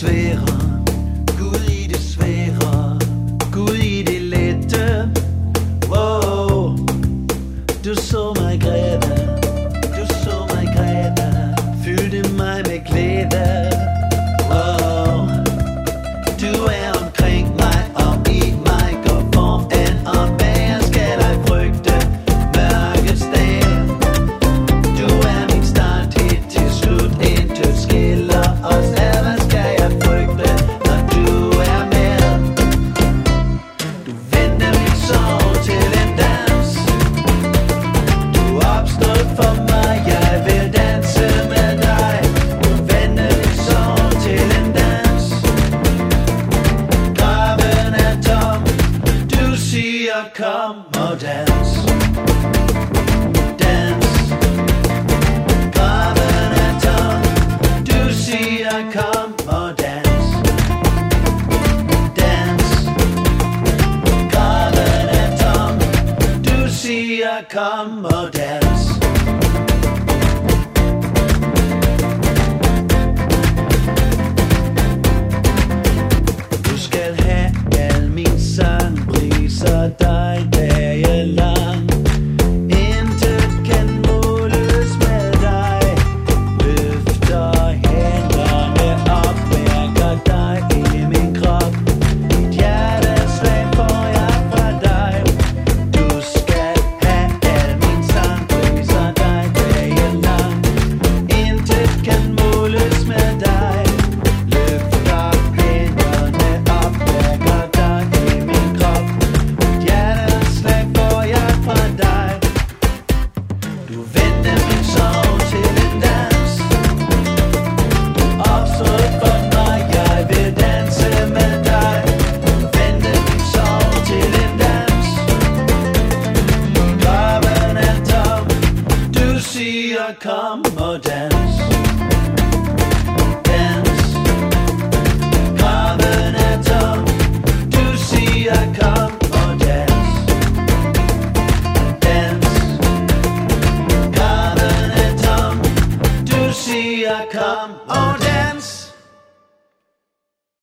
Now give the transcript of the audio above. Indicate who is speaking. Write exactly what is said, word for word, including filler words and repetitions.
Speaker 1: svære, Gud i det svære, Gud i det lette. Wow, du så mig græde, du så mig græde, fyldte mig med glæde. Wow, du er omkring mig og i mig, går foran og bag, jeg skal dig frygte mørkets dal. Du er min start helt til slut, intet skiller os ad. Hvad skal jeg frygte, når du er med? Du vender min sorg til en dans. Du opstod for mig, jeg vil danse med dig. Du vender min sorg til en dans. Graven er tom, du siger kom og dans. Dans. Graven er tom, du siger kom og dans. Dans. Graven er tom, du siger kom og dans. Du skal have al min sang, priser dig dagen lang. Intet kan måles med dig. Løfter hænderne op, mærker dig i min krop. Dit hjerteslag får jeg fra dig. Du skal have al min sang, priser dig dagen lang. Intet kan måles med dig. Løfter hænderne op, mærker dig i min krop. Dit hjerteslag får jeg fra dig. Du vendte min sorg til en dans. Du opstod for mig, jeg vil danse med dig. Du vendte min sorg til en dans. Graven er tom, du siger kom og dans. Dans. Graven er tom, du siger kom og dans. Dans. Graven er tom, du siger kom og dans.